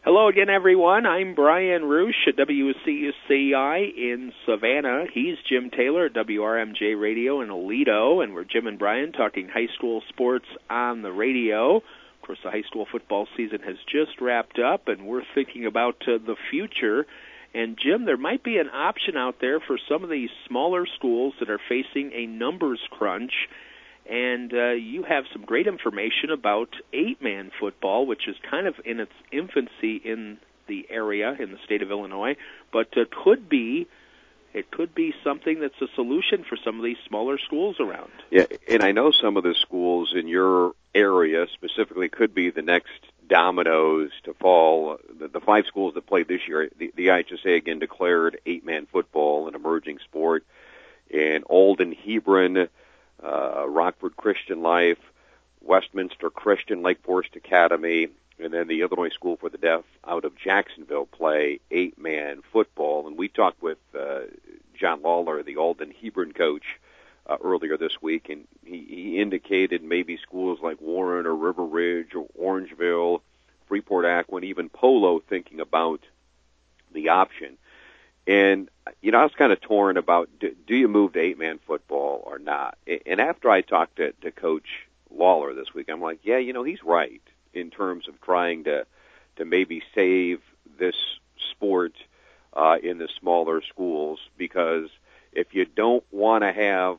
Hello again, everyone. I'm Brian Roosh at WCUCI in Savannah. He's Jim Taylor at WRMJ Radio in Aledo, and we're Jim and Brian talking high school sports on the radio. Of course, the high school football season has just wrapped up, and we're thinking about the future. And, Jim, there might be an option out there for some of these smaller schools that are facing a numbers crunch. And you have some great information about 8-man football, which is kind of in its infancy in the area, in the state of Illinois, but it could be something that's a solution for some of these smaller schools around. Yeah, and I know some of the schools in your area specifically could be the next dominoes to fall. The 5 schools that played this year, the IHSA again declared 8-man football an emerging sport. And Alden Hebron, Rockford Christian Life, Westminster Christian, Lake Forest Academy, and then the Illinois School for the Deaf out of Jacksonville play 8-man football. And we talked with John Lawler, the Alden Hebron coach, earlier this week, and he indicated maybe schools like Warren or River Ridge or Orangeville, Freeport Aquin, even Polo thinking about the option. And, you know, I was kind of torn about do you move to 8-man football or not? And after I talked to Coach Lawler this week, I'm like, yeah, you know, he's right in terms of trying to maybe save this sport in the smaller schools, because if you don't want to have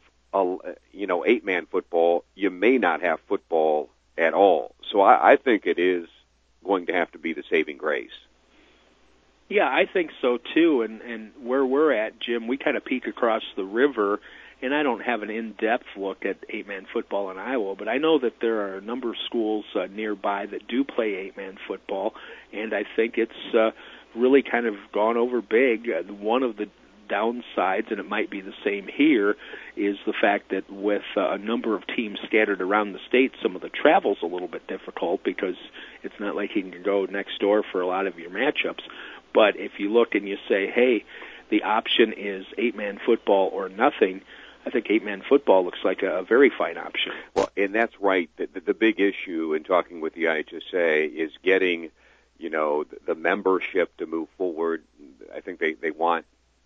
8-man football, you may not have football at all. So I think it is going to have to be the saving grace. Yeah, I think so, too. And where we're at, Jim, we kind of peek across the river, and I don't have an in-depth look at 8-man football in Iowa, but I know that there are a number of schools nearby that do play 8-man football, and I think it's really kind of gone over big. One of the downsides, and it might be the same here, is the fact that with a number of teams scattered around the state, some of the travel's a little bit difficult because it's not like you can go next door for a lot of your matchups. But if you look and you say, hey, the option is 8-man football or nothing, I think 8-man football looks like a very fine option. Well, and that's right. The big issue in talking with the IHSA is getting, you know, the membership to move forward. I think they want,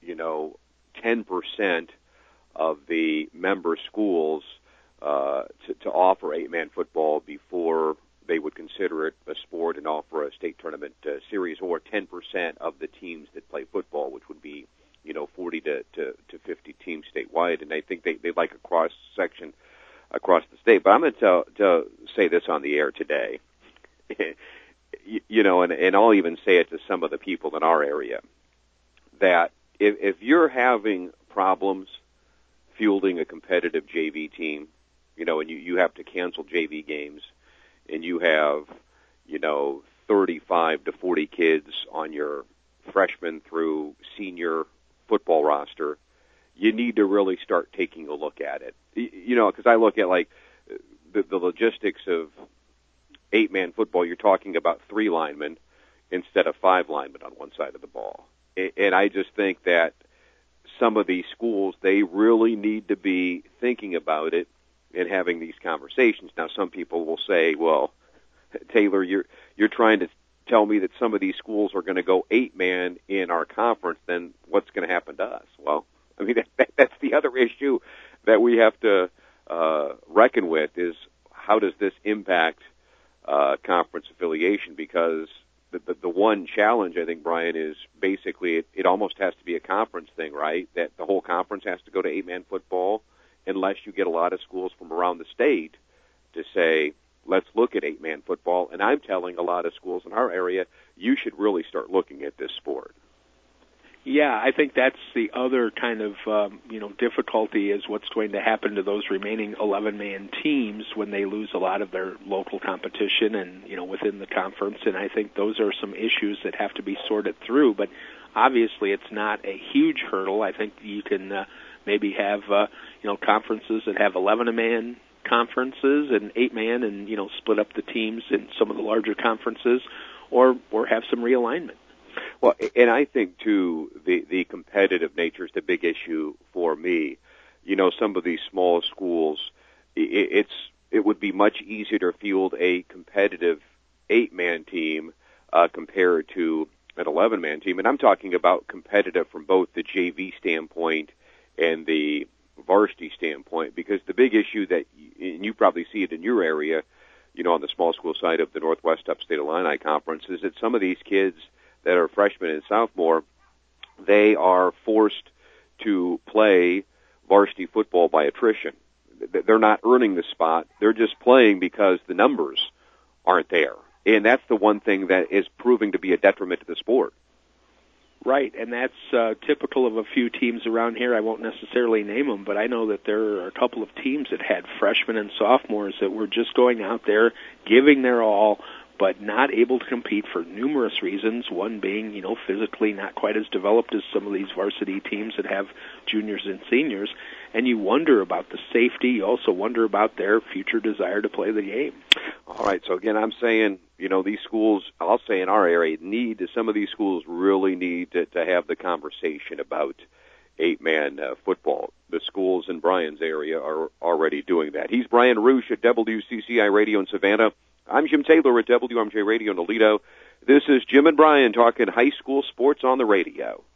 10% of the member schools to offer 8-man football before they would consider it a sport and offer a state tournament series, or 10% of the teams that play football, which would be, 40 to 50 teams statewide. And I think they'd like a cross-section across the state. But I'm going to say this on the air today, and I'll even say it to some of the people in our area, that if you're having problems fielding a competitive JV team, and you have to cancel JV games, and you have, 35 to 40 kids on your freshman through senior football roster, you need to really start taking a look at it. Because I look at, like, the logistics of 8-man football. You're talking about 3 linemen instead of 5 linemen on one side of the ball. And I just think that some of these schools, they really need to be thinking about it and having these conversations. Now, some people will say, well, Taylor, you're trying to tell me that some of these schools are going to go 8-man in our conference, then what's going to happen to us? Well, I mean, that's the other issue that we have to reckon with, is how does this impact conference affiliation? Because the one challenge, I think, Brian, is basically it almost has to be a conference thing, right? That the whole conference has to go to 8-man football, unless you get a lot of schools from around the state to say, let's look at 8-man football. And I'm telling a lot of schools in our area, you should really start looking at this sport. Yeah, I think that's the other kind of, difficulty, is what's going to happen to those remaining 11-man teams when they lose a lot of their local competition and, within the conference. And I think those are some issues that have to be sorted through. But obviously it's not a huge hurdle. I think you can maybe have, conferences that have 11-man conferences and 8-man and, split up the teams in some of the larger conferences, or have some realignment. Well, and I think, too, the competitive nature is the big issue for me. Some of these small schools, it would be much easier to field a competitive 8-man team compared to an 11-man team. And I'm talking about competitive from both the JV standpoint and the varsity standpoint, because the big issue that, and you probably see it in your area, on the small school side of the Northwest Upstate Illini Conference, is that some of these kids that are freshmen and sophomore, they are forced to play varsity football by attrition. They're not earning the spot. They're just playing because the numbers aren't there. And that's the one thing that is proving to be a detriment to the sport. Right, and that's typical of a few teams around here. I won't necessarily name them, but I know that there are a couple of teams that had freshmen and sophomores that were just going out there, giving their all, but not able to compete for numerous reasons, one being, physically not quite as developed as some of these varsity teams that have juniors and seniors, and you wonder about the safety. You also wonder about their future desire to play the game. All right, so again, I'm saying, these schools, I'll say in our area, some of these schools really need to have the conversation about 8-man football. The schools in Brian's area are already doing that. He's Brian Roosh at WCCI Radio in Savannah. I'm Jim Taylor at WMJ Radio in Toledo. This is Jim and Brian talking high school sports on the radio.